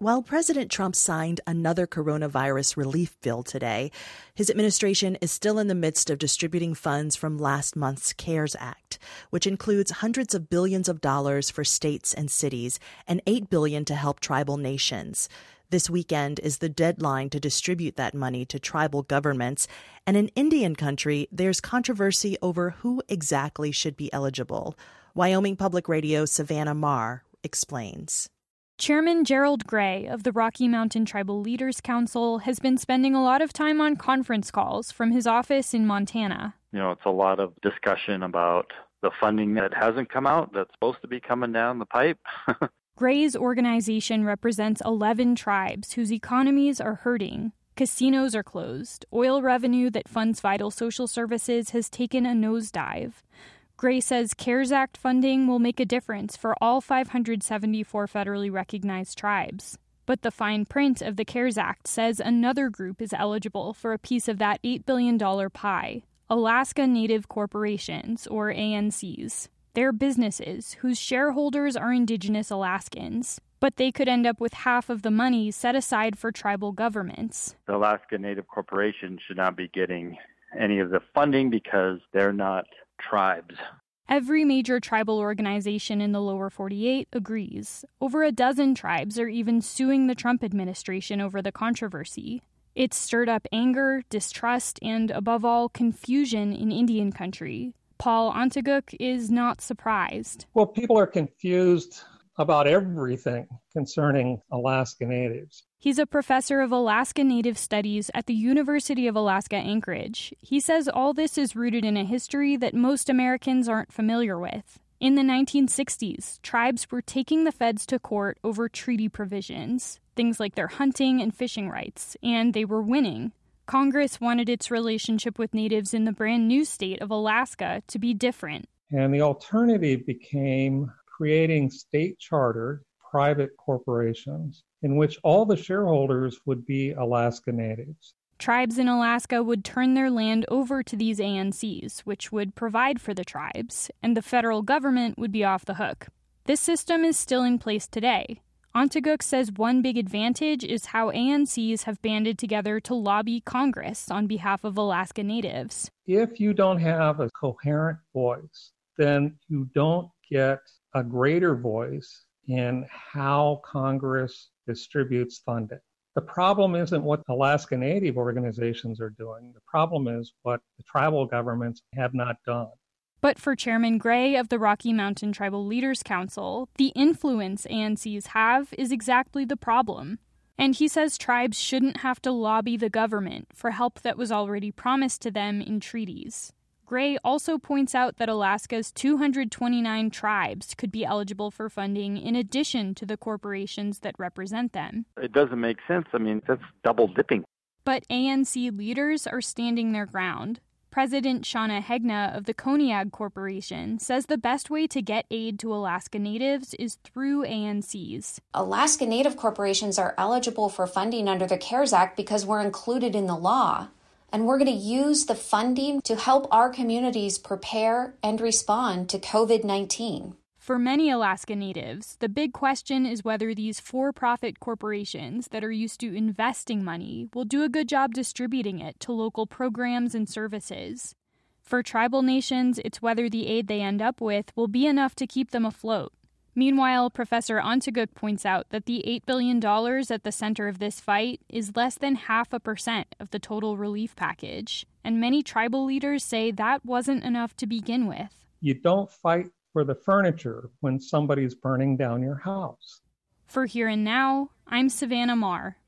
While President Trump signed another coronavirus relief bill today, his administration is still in the midst of distributing funds from last month's CARES Act, which includes hundreds of billions of dollars for states and cities and $8 billion to help tribal nations. This weekend is the deadline to distribute that money to tribal governments, and in Indian country, there's controversy over who exactly should be eligible. Wyoming Public Radio's Savannah Maher explains. Chairman Gerald Gray of the Rocky Mountain Tribal Leaders Council has been spending a lot of time on conference calls from his office in Montana. It's a lot of discussion about the funding that hasn't come out that's supposed to be coming down the pipe. Gray's organization represents 11 tribes whose economies are hurting. Casinos are closed. Oil revenue that funds vital social services has taken a nosedive. Gray says CARES Act funding will make a difference for all 574 federally recognized tribes. But the fine print of the CARES Act says another group is eligible for a piece of that $8 billion pie: Alaska Native Corporations, or ANCs. They're businesses whose shareholders are Indigenous Alaskans, but they could end up with half of the money set aside for tribal governments. The Alaska Native Corporation should not be getting any of the funding because they're not tribes. Every major tribal organization in the lower 48 agrees. Over a dozen tribes are even suing the Trump administration over the controversy. It's stirred up anger, distrust, and, above all, confusion in Indian country. Paul Onteguk is not surprised. Well, people are confused about everything concerning Alaska Natives. He's a professor of Alaska Native Studies at the University of Alaska Anchorage. He says all this is rooted in a history that most Americans aren't familiar with. In the 1960s, tribes were taking the feds to court over treaty provisions, things like their hunting and fishing rights, and they were winning. Congress wanted its relationship with natives in the brand new state of Alaska to be different. And the alternative became creating state-chartered private corporations in which all the shareholders would be Alaska Natives. Tribes in Alaska would turn their land over to these ANCs, which would provide for the tribes, and the federal government would be off the hook. This system is still in place today. Onteguk says one big advantage is how ANCs have banded together to lobby Congress on behalf of Alaska Natives. If you don't have a coherent voice, then you don't get a greater voice in how Congress distributes funding. The problem isn't what Alaska Native organizations are doing. The problem is what the tribal governments have not done. But for Chairman Gray of the Rocky Mountain Tribal Leaders Council, the influence ANCs have is exactly the problem. And he says tribes shouldn't have to lobby the government for help that was already promised to them in treaties. Gray also points out that Alaska's 229 tribes could be eligible for funding in addition to the corporations that represent them. It doesn't make sense. That's double dipping. But ANC leaders are standing their ground. President Shauna Hegna of the Koniag Corporation says the best way to get aid to Alaska Natives is through ANCs. Alaska Native corporations are eligible for funding under the CARES Act because we're included in the law. And we're going to use the funding to help our communities prepare and respond to COVID-19. For many Alaska Natives, the big question is whether these for-profit corporations that are used to investing money will do a good job distributing it to local programs and services. For tribal nations, it's whether the aid they end up with will be enough to keep them afloat. Meanwhile, Professor Onteguk points out that the $8 billion at the center of this fight is less than 0.5% of the total relief package, and many tribal leaders say that wasn't enough to begin with. You don't fight for the furniture when somebody's burning down your house. For Here and Now, I'm Savannah Maher.